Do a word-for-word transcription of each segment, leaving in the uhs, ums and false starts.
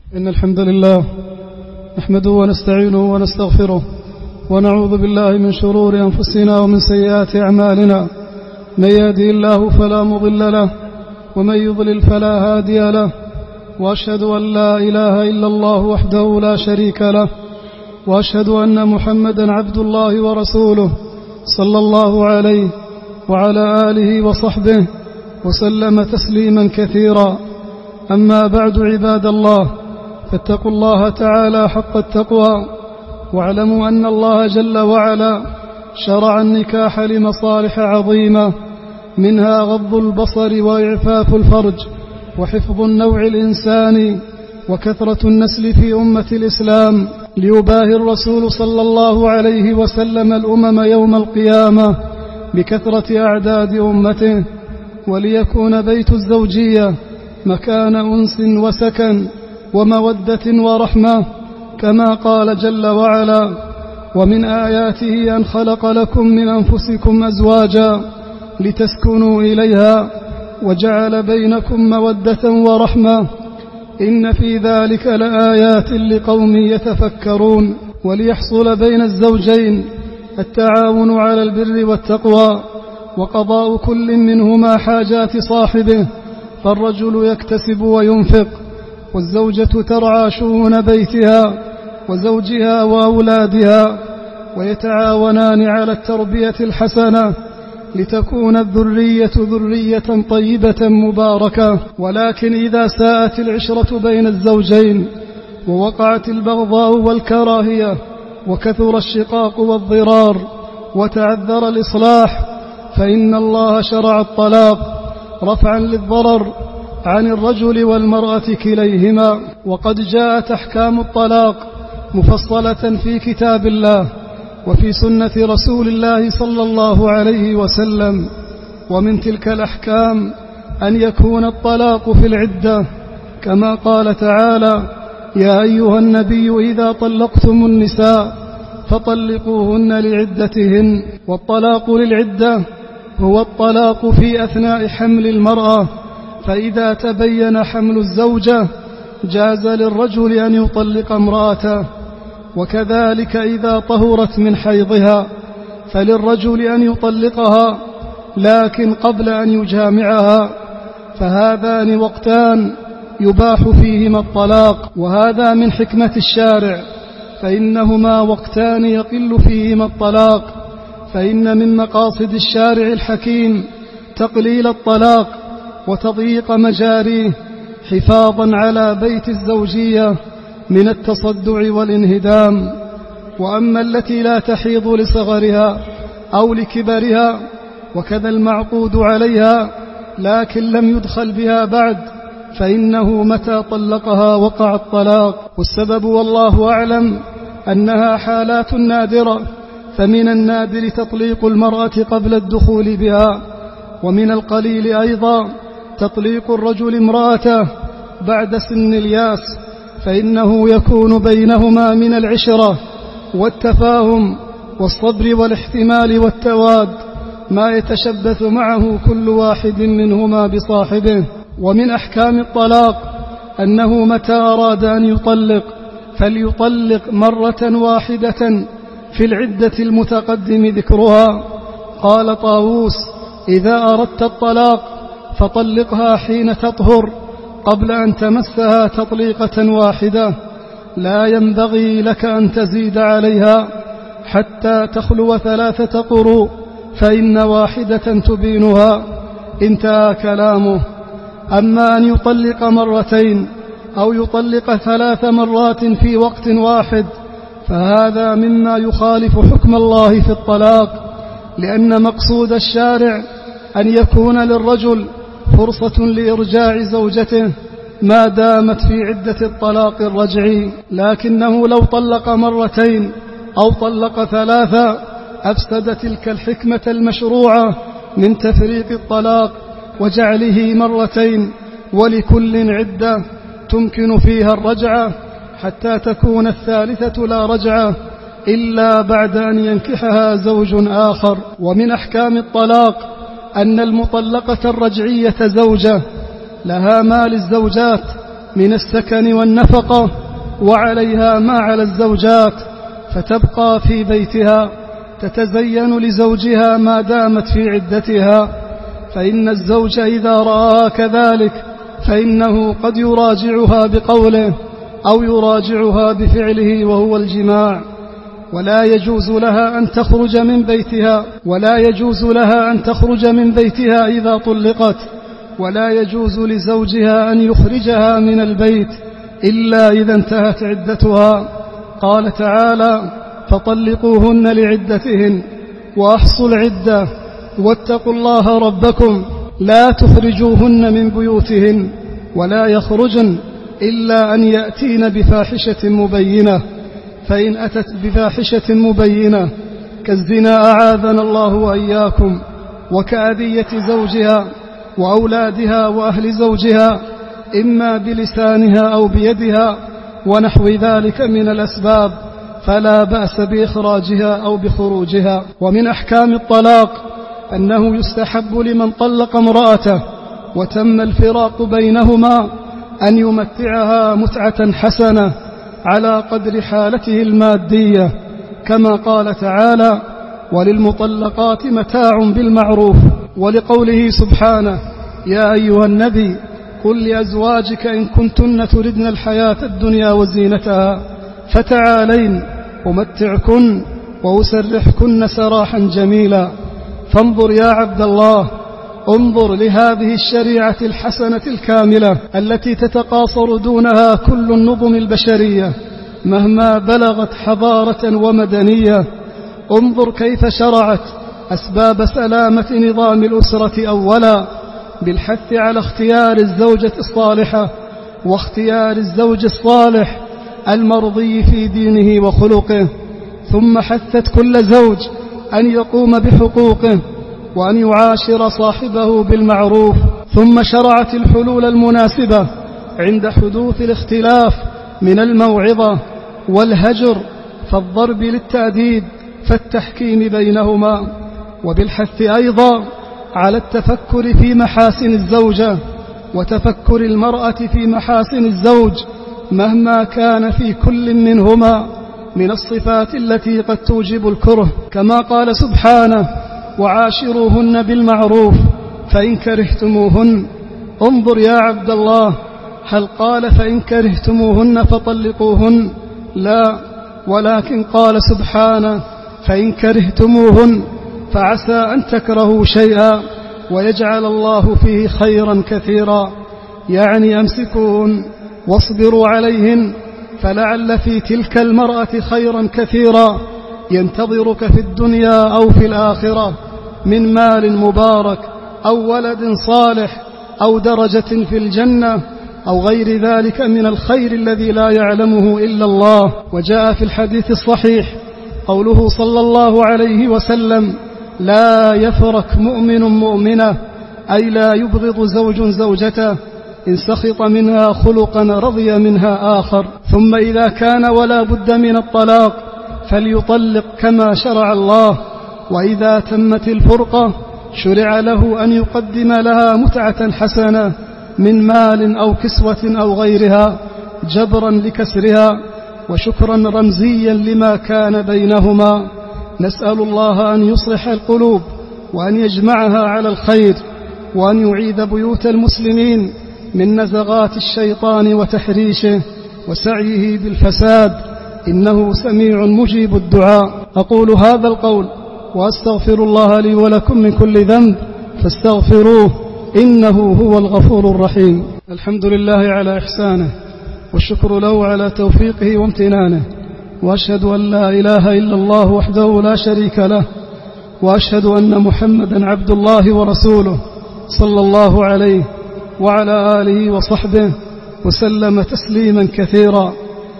إن الحمد لله نحمده ونستعينه ونستغفره ونعوذ بالله من شرور أنفسنا ومن سيئات أعمالنا. من يهده الله فلا مضل له ومن يضلل فلا هادي له، وأشهد أن لا إله إلا الله وحده لا شريك له، وأشهد أن محمدا عبد الله ورسوله صلى الله عليه وعلى آله وصحبه وسلم تسليما كثيرا. أما بعد، عباد الله، فاتقوا الله تعالى حق التقوى، واعلموا أن الله جل وعلا شرع النكاح لمصالح عظيمة، منها غض البصر وإعفاف الفرج وحفظ النوع الإنساني وكثرة النسل في أمة الإسلام، ليباهي الرسول صلى الله عليه وسلم الأمم يوم القيامة بكثرة أعداد أمته، وليكون بيت الزوجية مكان أنس وسكن ومودة ورحمة، كما قال جل وعلا: ومن آياته أن خلق لكم من أنفسكم أزواجا لتسكنوا إليها وجعل بينكم مودة ورحمة، إن في ذلك لآيات لقوم يتفكرون. وليحصل بين الزوجين التعاون على البر والتقوى وقضاء كل منهما حاجات صاحبه، فالرجل يكتسب وينفق، والزوجة ترعى شؤون بيتها وزوجها وأولادها، ويتعاونان على التربية الحسنة لتكون الذرية ذرية طيبة مباركة. ولكن إذا ساءت العشرة بين الزوجين ووقعت البغضاء والكراهية وكثر الشقاق والضرار وتعذر الإصلاح، فإن الله شرع الطلاق رفعا للضرر عن الرجل والمرأة كليهما. وقد جاءت أحكام الطلاق مفصلة في كتاب الله وفي سنة رسول الله صلى الله عليه وسلم، ومن تلك الأحكام أن يكون الطلاق في العدة، كما قال تعالى: يا أيها النبي إذا طلقتم النساء فطلقوهن لعدتهن. والطلاق للعدة هو الطلاق في أثناء حمل المرأة، فإذا تبين حمل الزوجة جاز للرجل أن يطلق امرأته، وكذلك إذا طهرت من حيضها فللرجل أن يطلقها، لكن قبل أن يجامعها، فهذان وقتان يباح فيهما الطلاق، وهذا من حكمة الشارع، فإنهما وقتان يقل فيهما الطلاق، فإن من مقاصد الشارع الحكيم تقليل الطلاق وتضييق مجاريه، حفاظا على بيت الزوجية من التصدع والانهدام. وأما التي لا تحيض لصغرها أو لكبرها وكذا المعقود عليها لكن لم يدخل بها بعد، فإنه متى طلقها وقع الطلاق. والسبب والله أعلم أنها حالات نادرة، فمن النادر تطليق المرأة قبل الدخول بها، ومن القليل أيضا تطليق الرجل امرأته بعد سن الياس، فإنه يكون بينهما من العشرة والتفاهم والصبر والاحتمال والتواد ما يتشبث معه كل واحد منهما بصاحبه. ومن أحكام الطلاق أنه متى أراد أن يطلق فليطلق مرة واحدة في العدة المتقدم ذكرها. قال طاووس: إذا أردت الطلاق فطلقها حين تطهر قبل أن تمسها تطليقة واحدة، لا ينبغي لك أن تزيد عليها حتى تخلو ثلاثة قروء، فإن واحدة تبينها. انتهى كلامه. أما أن يطلق مرتين أو يطلق ثلاث مرات في وقت واحد فهذا مما يخالف حكم الله في الطلاق، لأن مقصود الشارع أن يكون للرجل فرصة لإرجاع زوجته ما دامت في عدة الطلاق الرجعي، لكنه لو طلق مرتين أو طلق ثلاثة أفسد تلك الحكمة المشروعة من تفريق الطلاق وجعله مرتين، ولكل عدة تمكن فيها الرجعة، حتى تكون الثالثة لا رجعة إلا بعد أن ينكحها زوج آخر. ومن أحكام الطلاق أن المطلقة الرجعية زوجة لها ما للزوجات من السكن والنفقة، وعليها ما على الزوجات، فتبقى في بيتها تتزين لزوجها ما دامت في عدتها. فإن الزوج إذا رأى كذلك فإنه قد يراجعها بقوله أو يراجعها بفعله وهو الجماع. ولا يجوز لها أن تخرج من بيتها ولا يجوز لها أن تخرج من بيتها إذا طلقت، ولا يجوز لزوجها أن يخرجها من البيت إلا إذا انتهت عدتها. قال تعالى: فطلقوهن لعدتهن وأحصوا العدة واتقوا الله ربكم لا تخرجوهن من بيوتهن ولا يخرجن إلا أن يأتين بفاحشة مبينة، فإن أتت بفاحشة مبينة كالزنا أعاذنا الله وإياكم وكأذية زوجها وأولادها وأهل زوجها إما بلسانها أو بيدها ونحو ذلك من الأسباب، فلا بأس بإخراجها أو بخروجها. ومن أحكام الطلاق أنه يستحب لمن طلق امرأته وتم الفراق بينهما أن يمتعها متعة حسنة على قدر حالته المادية، كما قال تعالى: وللمطلقات متاع بالمعروف، ولقوله سبحانه: يا أيها النبي قل لأزواجك إن كنتن تردن الحياة الدنيا وزينتها فتعالين أمتعكن وأسرحكن سراحا جميلا. فانظر يا عبد الله، انظر لهذه الشريعة الحسنة الكاملة التي تتقاصر دونها كل النظم البشرية مهما بلغت حضارة ومدنية. انظر كيف شرعت أسباب سلامة نظام الأسرة أولا بالحث على اختيار الزوجة الصالحة واختيار الزوج الصالح المرضي في دينه وخلقه، ثم حثت كل زوج أن يقوم بحقوقه وأن يعاشر صاحبه بالمعروف، ثم شرعت الحلول المناسبة عند حدوث الاختلاف من الموعظة والهجر فالضرب للتأديب فالتحكيم بينهما، وبالحث أيضا على التفكر في محاسن الزوجة وتفكر المرأة في محاسن الزوج مهما كان في كل منهما من الصفات التي قد توجب الكره، كما قال سبحانه: وعاشروهن بالمعروف فإن كرهتموهن. انظر يا عبد الله، هل قال فإن كرهتموهن فطلقوهن؟ لا، ولكن قال سبحانه: فإن كرهتموهن فعسى أن تكرهوا شيئا ويجعل الله فيه خيرا كثيرا، يعني أمسكوهن واصبروا عليهن فلعل في تلك المرأة خيرا كثيرا ينتظرك في الدنيا أو في الآخرة من مال مبارك أو ولد صالح أو درجة في الجنة أو غير ذلك من الخير الذي لا يعلمه إلا الله. وجاء في الحديث الصحيح قوله صلى الله عليه وسلم: لا يفرك مؤمن مؤمنة، أي لا يبغض زوج زوجته إن سخط منها خلقا رضي منها آخر. ثم إذا كان ولا بد من الطلاق فليطلق كما شرع الله، وإذا تمت الفرقة شرع له أن يقدم لها متعة حسنة من مال أو كسوة أو غيرها جبرا لكسرها وشكرا رمزيا لما كان بينهما. نسأل الله أن يصلح القلوب وأن يجمعها على الخير وأن يعيذ بيوت المسلمين من نزغات الشيطان وتحريشه وسعيه بالفساد، إنه سميع مجيب الدعاء. أقول هذا القول وأستغفر الله لي ولكم من كل ذنب فاستغفروه إنه هو الغفور الرحيم. الحمد لله على إحسانه والشكر له على توفيقه وامتنانه، وأشهد أن لا إله إلا الله وحده لا شريك له، وأشهد أن محمدا عبد الله ورسوله صلى الله عليه وعلى آله وصحبه وسلم تسليما كثيرا.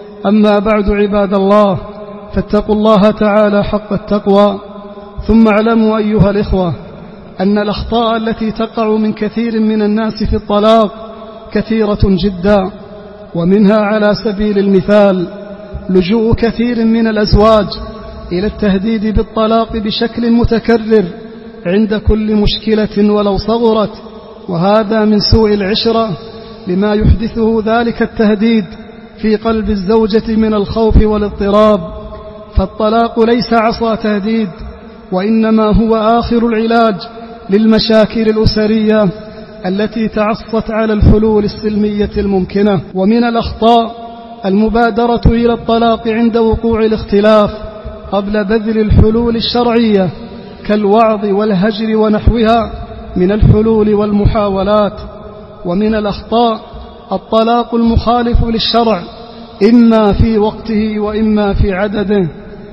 أما بعد، عباد الله، فاتقوا الله تعالى حق التقوى. ثم اعلموا أيها الإخوة أن الأخطاء التي تقع من كثير من الناس في الطلاق كثيرة جدا، ومنها على سبيل المثال لجوء كثير من الأزواج إلى التهديد بالطلاق بشكل متكرر عند كل مشكلة ولو صغرت، وهذا من سوء العشرة لما يحدثه ذلك التهديد في قلب الزوجة من الخوف والاضطراب. فالطلاق ليس عصا تهديد، وإنما هو آخر العلاج للمشاكل الأسرية التي تعصت على الحلول السلمية الممكنة. ومن الأخطاء المبادرة إلى الطلاق عند وقوع الاختلاف قبل بذل الحلول الشرعية كالوعظ والهجر ونحوها من الحلول والمحاولات. ومن الأخطاء الطلاق المخالف للشرع إما في وقته وإما في عدده.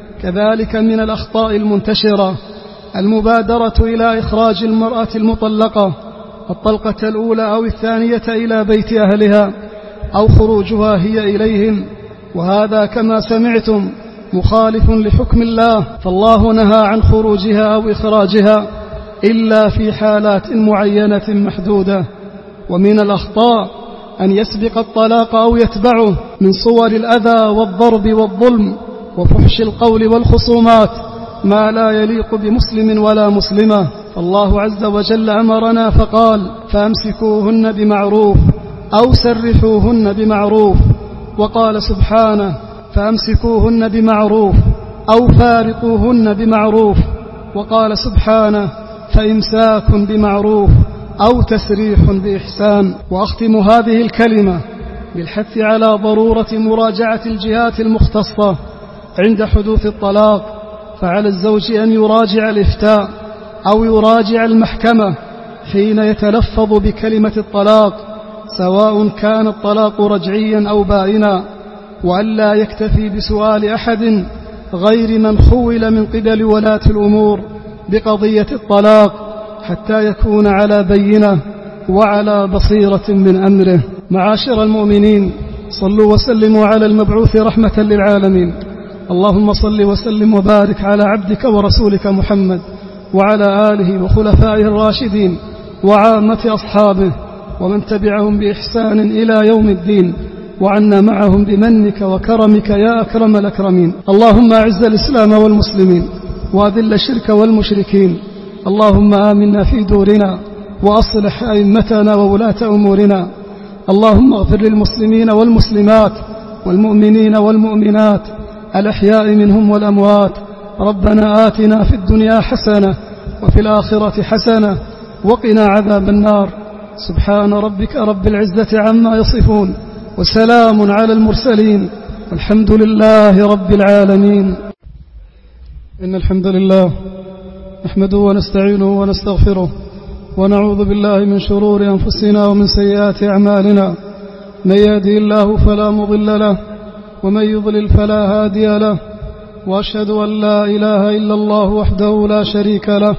كذلك من الأخطاء المنتشرة المبادرة إلى إخراج المرأة المطلقة الطلقة الأولى أو الثانية إلى بيت أهلها أو خروجها هي إليهم، وهذا كما سمعتم مخالف لحكم الله، فالله نهى عن خروجها أو إخراجها إلا في حالات معينة محدودة. ومن الأخطاء أن يسبق الطلاق أو يتبعه من صور الأذى والضرب والظلم وفحش القول والخصومات ما لا يليق بمسلم ولا مسلمة. فالله عز وجل أمرنا فقال: فأمسكوهن بمعروف أو سرحوهن بمعروف. وقال سبحانه: فأمسكوهن بمعروف أو فارقوهن بمعروف. وقال سبحانه: فإمساك بمعروف أو تسريح بإحسان. وأختم هذه الكلمة بالحث على ضرورة مراجعة الجهات المختصة عند حدوث الطلاق، فعلى الزوج أن يراجع الإفتاء أو يراجع المحكمة حين يتلفظ بكلمة الطلاق، سواء كان الطلاق رجعيا أو بائنا، وأن لا يكتفي بسؤال أحد غير من خول من قبل ولاة الأمور بقضية الطلاق حتى يكون على بينة وعلى بصيرة من أمره. معاشر المؤمنين، صلوا وسلموا على المبعوث رحمة للعالمين. اللهم صل وسلم وبارك على عبدك ورسولك محمد وعلى آله وخلفائه الراشدين وعامة أصحابه ومن تبعهم بإحسان إلى يوم الدين، وعنا معهم بمنك وكرمك يا أكرم الأكرمين. اللهم أعز الإسلام والمسلمين وأذل الشرك والمشركين. اللهم آمنا في دورنا وأصلح أئمتنا وولاة أمورنا. اللهم اغفر للمسلمين والمسلمات والمؤمنين والمؤمنات الأحياء منهم والأموات. ربنا آتنا في الدنيا حسنة وفي الآخرة حسنة وقنا عذاب النار. سبحان ربك رب العزة عما يصفون، وسلام على المرسلين، والحمد لله رب العالمين. إن الحمد لله نحمده ونستعينه ونستغفره ونعوذ بالله من شرور أنفسنا ومن سيئات أعمالنا. من يهده الله فلا مضل له ومن يضلل فلا هادي له، وأشهد أن لا إله إلا الله وحده لا شريك له،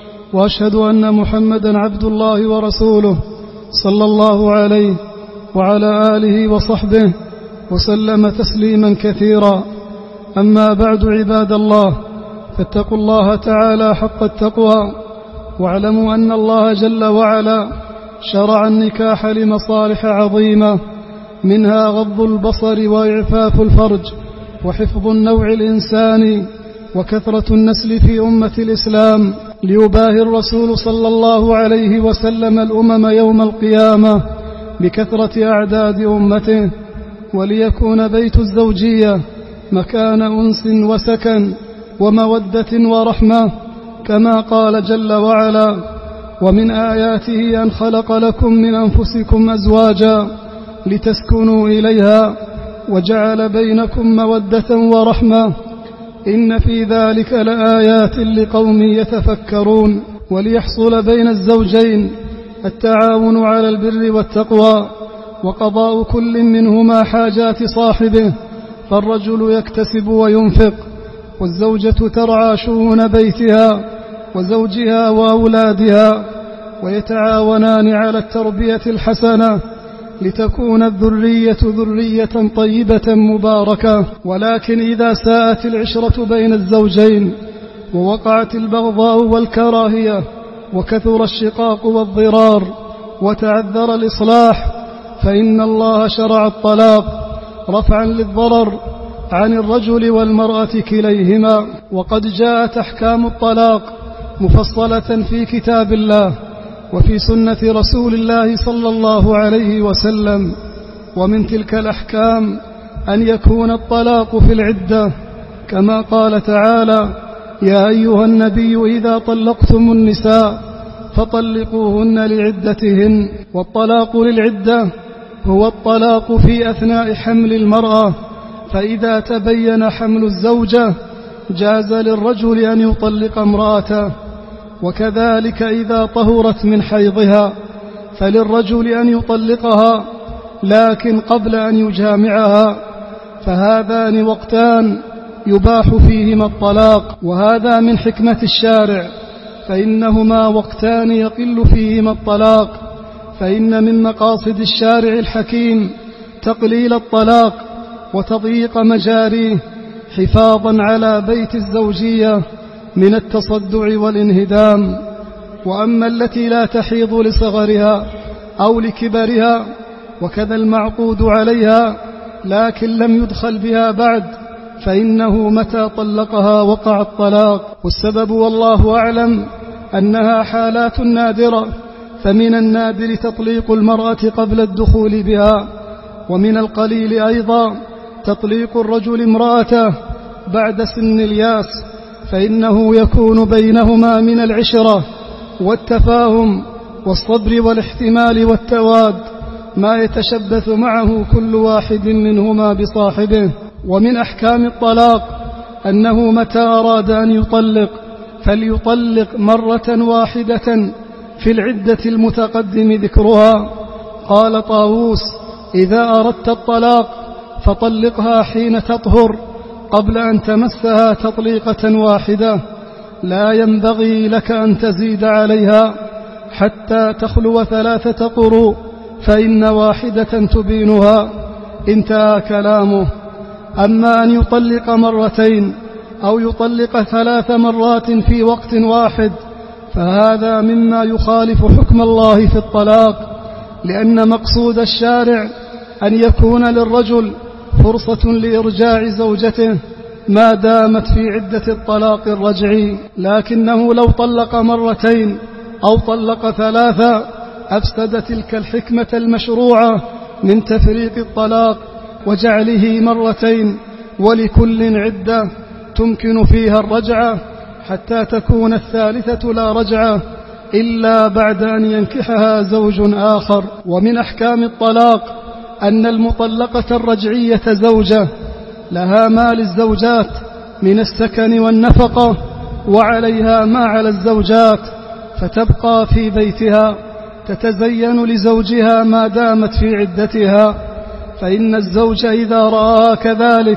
وأشهد أن محمدا عبد الله ورسوله صلى الله عليه وعلى آله وصحبه وسلم تسليما كثيرا. أما بعد، عباد الله، فاتقوا الله تعالى حق التقوى، واعلموا أن الله جل وعلا شرع النكاح لمصالح عظيمة، منها غض البصر وإعفاف الفرج وحفظ النوع الإنساني وكثرة النسل في أمة الإسلام، ليباهي الرسول صلى الله عليه وسلم الأمم يوم القيامة بكثرة أعداد أمته، وليكون بيت الزوجية مكان أنس وسكن ومودة ورحمة، كما قال جل وعلا: ومن آياته أن خلق لكم من أنفسكم أزواجا لتسكنوا إليها وجعل بينكم مودة ورحمة، إن في ذلك لآيات لقوم يتفكرون. وليحصل بين الزوجين التعاون على البر والتقوى وقضاء كل منهما حاجات صاحبه، فالرجل يكتسب وينفق، والزوجة ترعى شؤون بيتها وزوجها وأولادها، ويتعاونان على التربية الحسنة لتكون الذرية ذرية طيبة مباركة. ولكن إذا ساءت العشرة بين الزوجين ووقعت البغضاء والكراهية وكثر الشقاق والضرار وتعذر الإصلاح، فإن الله شرع الطلاق رفعا للضرر عن الرجل والمرأة كليهما. وقد جاءت أحكام الطلاق مفصلة في كتاب الله، وفي سنة رسول الله صلى الله عليه وسلم. ومن تلك الأحكام أن يكون الطلاق في العدة، كما قال تعالى: يا أيها النبي إذا طلقتم النساء فطلقوهن لعدتهن. والطلاق للعدة هو الطلاق في أثناء حمل المرأة، فإذا تبين حمل الزوجة جاز للرجل أن يطلق امرأته، وكذلك إذا طهرت من حيضها فللرجل أن يطلقها، لكن قبل أن يجامعها، فهذان وقتان يباح فيهما الطلاق، وهذا من حكمة الشارع، فإنهما وقتان يقل فيهما الطلاق، فإن من مقاصد الشارع الحكيم تقليل الطلاق وتضييق مجاريه، حفاظا على بيت الزوجية من التصدع والانهدام. وأما التي لا تحيض لصغرها أو لكبرها، وكذا المعقود عليها لكن لم يدخل بها بعد، فإنه متى طلقها وقع الطلاق. والسبب والله أعلم أنها حالات نادرة، فمن النادر تطليق المرأة قبل الدخول بها، ومن القليل أيضا تطليق الرجل امرأته بعد سن الياس، فإنه يكون بينهما من العشرة والتفاهم والصبر والاحتمال والتواد ما يتشبث معه كل واحد منهما بصاحبه. ومن أحكام الطلاق أنه متى أراد أن يطلق فليطلق مرة واحدة في العدة المتقدم ذكرها. قال طاووس: إذا أردت الطلاق فطلقها حين تطهر قبل أن تمسها تطليقة واحدة، لا ينبغي لك أن تزيد عليها حتى تخلو ثلاثة قروء، فإن واحدة تبينها. انتهى كلامه. أما أن يطلق مرتين أو يطلق ثلاث مرات في وقت واحد فهذا مما يخالف حكم الله في الطلاق، لأن مقصود الشارع أن يكون للرجل فرصة لإرجاع زوجته ما دامت في عدة الطلاق الرجعي، لكنه لو طلق مرتين أو طلق ثلاثة أفسد تلك الحكمة المشروعة من تفريق الطلاق وجعله مرتين، ولكل عدة تمكن فيها الرجعة، حتى تكون الثالثة لا رجعة إلا بعد أن ينكحها زوج آخر. ومن أحكام الطلاق أن المطلقة الرجعية زوجة لها ما للزوجات من السكن والنفقة، وعليها ما على الزوجات، فتبقى في بيتها تتزين لزوجها ما دامت في عدتها. فإن الزوج إذا رأى كذلك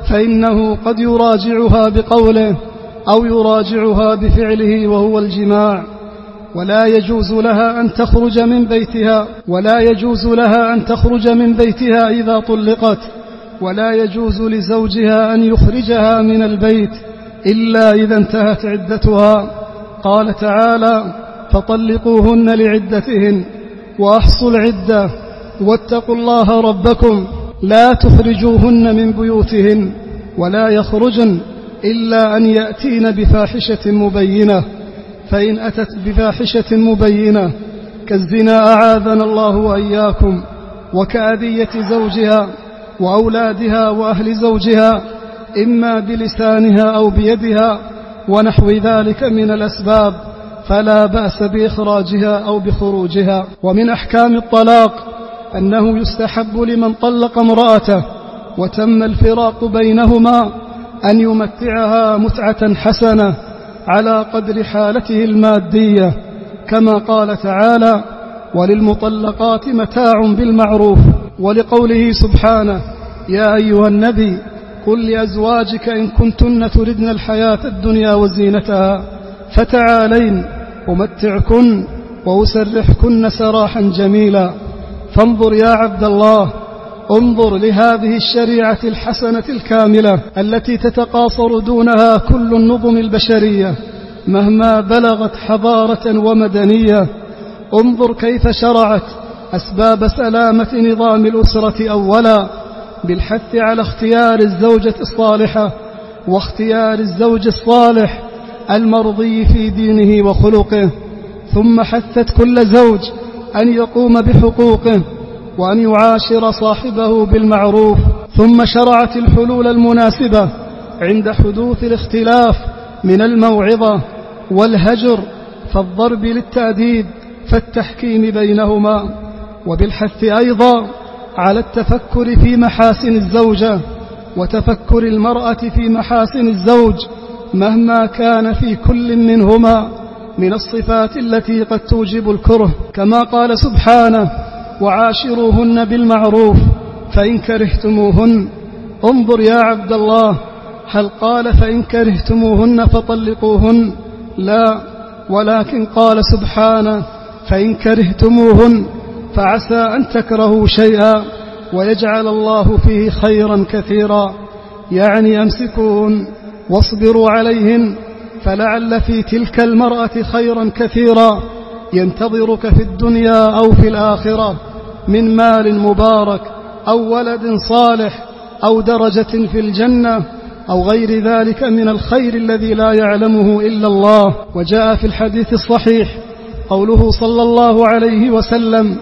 فإنه قد يراجعها بقوله أو يراجعها بفعله وهو الجماع، ولا يجوز لها أن تخرج من بيتها ولا يجوز لها أن تخرج من بيتها إذا طلقت، ولا يجوز لزوجها أن يخرجها من البيت إلا إذا انتهت عدتها. قال تعالى: فطلقوهن لعدتهن وأحصوا العدة واتقوا الله ربكم لا تخرجوهن من بيوتهن ولا يخرجن إلا أن يأتين بفاحشة مبينة، فإن أتت بفاحشة مبينة كالزنا أعاذنا الله وإياكم، وكأذية زوجها وأولادها وأهل زوجها إما بلسانها أو بيدها ونحو ذلك من الأسباب، فلا بأس بإخراجها أو بخروجها. ومن أحكام الطلاق أنه يستحب لمن طلق امرأته وتم الفراق بينهما أن يمتعها متعة حسنة على قدر حالته المادية، كما قال تعالى: وللمطلقات متاع بالمعروف، ولقوله سبحانه: يا أيها النبي قل لأزواجك إن كنتن تردن الحياة الدنيا وزينتها فتعالين أمتعكن وأسرحكن سراحا جميلا. فانظر يا عبد الله، انظر لهذه الشريعة الحسنة الكاملة التي تتقاصر دونها كل النظم البشرية مهما بلغت حضارة ومدنية. انظر كيف شرعت أسباب سلامة نظام الأسرة أولا بالحث على اختيار الزوجة الصالحة واختيار الزوج الصالح المرضي في دينه وخلقه، ثم حثت كل زوج أن يقوم بحقوقه وأن يعاشر صاحبه بالمعروف، ثم شرعت الحلول المناسبة عند حدوث الاختلاف من الموعظة والهجر فالضرب للتأديب فالتحكيم بينهما، وبالحث أيضا على التفكر في محاسن الزوجة وتفكر المرأة في محاسن الزوج مهما كان في كل منهما من الصفات التي قد توجب الكره، كما قال سبحانه: وعاشروهن بالمعروف فإن كرهتموهن. انظر يا عبد الله، هل قال فإن كرهتموهن فطلقوهن؟ لا، ولكن قال سبحانه: فإن كرهتموهن فعسى أن تكرهوا شيئا ويجعل الله فيه خيرا كثيرا، يعني أمسكوهن واصبروا عليهن فلعل في تلك المرأة خيرا كثيرا ينتظرك في الدنيا أو في الآخرة من مال مبارك أو ولد صالح أو درجة في الجنة أو غير ذلك من الخير الذي لا يعلمه إلا الله. وجاء في الحديث الصحيح قوله صلى الله عليه وسلم: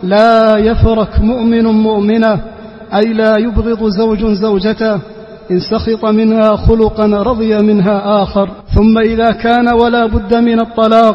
لا يفرك مؤمن مؤمنة، أي لا يبغض زوج زوجته إن سخط منها خلقا رضي منها آخر. ثم إذا كان ولا بد من الطلاق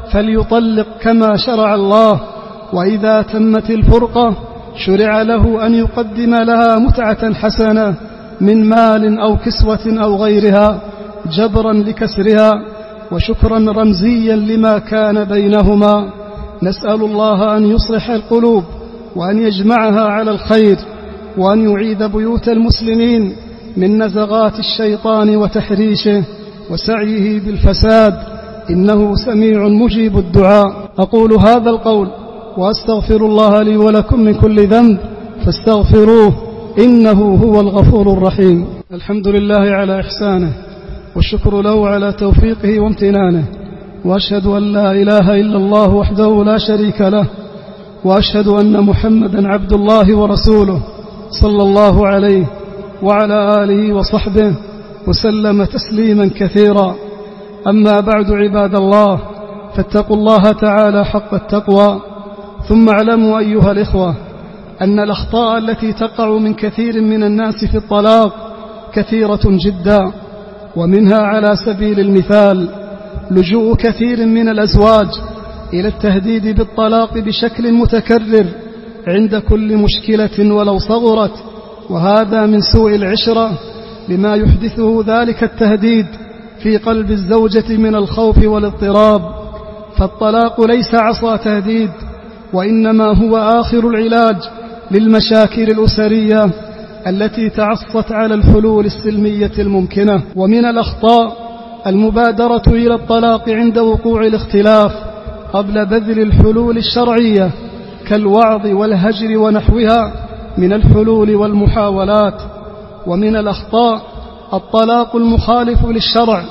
فليطلق كما شرع الله، وإذا تمت الفرقة شرع له أن يقدم لها متعة حسنة من مال أو كسوة أو غيرها جبرا لكسرها وشكرا رمزيا لما كان بينهما. نسأل الله أن يصلح القلوب وأن يجمعها على الخير وأن يعيد بيوت المسلمين من نزغات الشيطان وتحريشه وسعيه بالفساد، إنه سميع مجيب الدعاء. أقول هذا القول وأستغفر الله لي ولكم من كل ذنب فاستغفروه إنه هو الغفور الرحيم. الحمد لله على إحسانه والشكر له على توفيقه وامتنانه، وأشهد أن لا إله إلا الله وحده لا شريك له، وأشهد أن محمدا عبد الله ورسوله صلى الله عليه وعلى آله وصحبه وسلم تسليما كثيرا. أما بعد، عباد الله، فاتقوا الله تعالى حق التقوى. ثم اعلموا أيها الإخوة أن الأخطاء التي تقع من كثير من الناس في الطلاق كثيرة جدا، ومنها على سبيل المثال لجوء كثير من الأزواج إلى التهديد بالطلاق بشكل متكرر عند كل مشكلة ولو صغرت، وهذا من سوء العشرة لما يحدثه ذلك التهديد في قلب الزوجة من الخوف والاضطراب. فالطلاق ليس عصا تهديد، وإنما هو آخر العلاج للمشاكل الأسرية التي تعصت على الحلول السلمية الممكنة. ومن الأخطاء المبادرة إلى الطلاق عند وقوع الاختلاف قبل بذل الحلول الشرعية كالوعظ والهجر ونحوها من الحلول والمحاولات. ومن الأخطاء الطلاق المخالف للشرع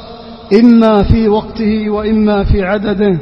إما في وقته وإما في عدده.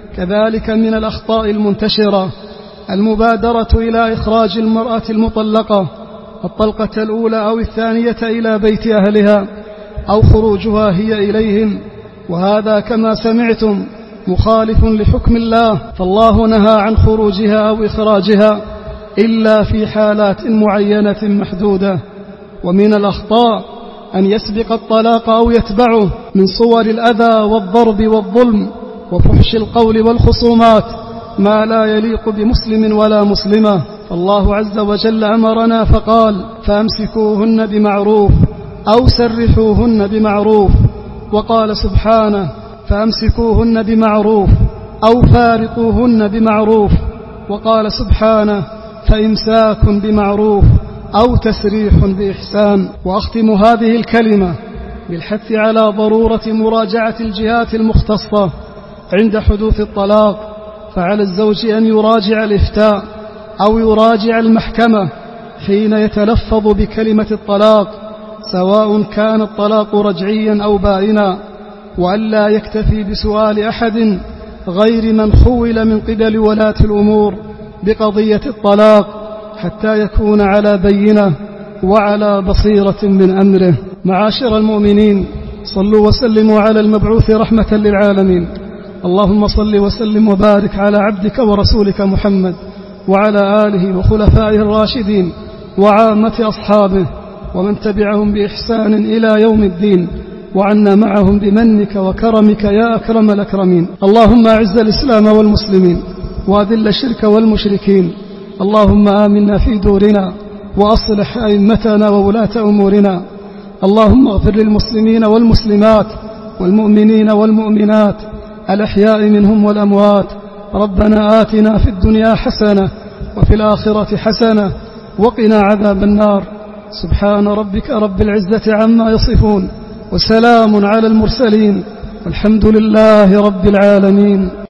كذلك من الأخطاء المنتشرة المبادرة إلى إخراج المرأة المطلقة الطلقة الأولى أو الثانية إلى بيت أهلها أو خروجها هي إليهم، وهذا كما سمعتم مخالف لحكم الله، فالله نهى عن خروجها أو إخراجها إلا في حالات معينة محدودة. ومن الأخطاء أن يسبق الطلاق أو يتبعه من صور الأذى والضرب والظلم وفحش القول والخصومات ما لا يليق بمسلم ولا مسلمة. فالله عز وجل أمرنا فقال: فأمسكوهن بمعروف أو سرحوهن بمعروف، وقال سبحانه: فأمسكوهن بمعروف أو فارقوهن بمعروف، وقال سبحانه: فإمساك بمعروف أو تسريح بإحسان. وأختم هذه الكلمة بالحث على ضرورة مراجعة الجهات المختصة عند حدوث الطلاق، فعلى الزوج أن يراجع الإفتاء أو يراجع المحكمة حين يتلفظ بكلمة الطلاق، سواء كان الطلاق رجعيا أو بائنا، وأن لا يكتفي بسؤال أحد غير من خول من قبل ولاة الأمور بقضية الطلاق حتى يكون على بينة وعلى بصيرة من أمره. معاشر المؤمنين، صلوا وسلموا على المبعوث رحمة للعالمين اللهم صل وسلم وبارك على عبدك ورسولك محمد وعلى آله وخلفائه الراشدين وعامة أصحابه ومن تبعهم بإحسان إلى يوم الدين، وعنا معهم بمنك وكرمك يا أكرم الأكرمين. اللهم أعز الإسلام والمسلمين وأذل الشرك والمشركين. اللهم آمنا في دورنا وأصلح أئمتنا وولاة أمورنا. اللهم اغفر للمسلمين والمسلمات والمؤمنين والمؤمنات الأحياء منهم والأموات. ربنا آتنا في الدنيا حسنة وفي الآخرة حسنة وقنا عذاب النار. سبحان ربك رب العزة عما يصفون وسلام على المرسلين والحمد لله رب العالمين.